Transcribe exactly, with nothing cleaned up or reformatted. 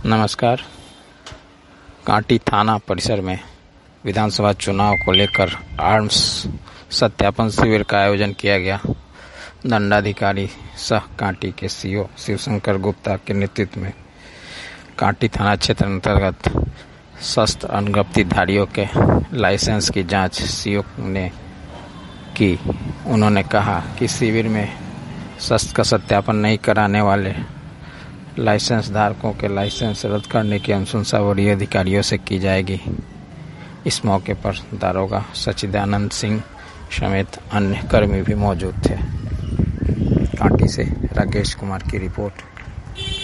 नमस्कार। कांटी थाना परिसर में विधानसभा चुनाव को लेकर आर्म्स सत्यापन शिविर का आयोजन किया गया। दंडाधिकारी सह कांटी के सीओ शिवशंकर गुप्ता के नेतृत्व में कांटी थाना क्षेत्र अंतर्गत शस्त्र अनुज्ञप्तिधारियों के लाइसेंस की जांच सीओ ने की। उन्होंने कहा कि शिविर में शस्त्र का सत्यापन नहीं कराने वाले लाइसेंस धारकों के लाइसेंस रद्द करने की अनुशंसा वरीय अधिकारियों से की जाएगी। इस मौके पर दारोगा सच्चिदानंद सिंह समेत अन्य कर्मी भी मौजूद थे। कांटी से राकेश कुमार की रिपोर्ट।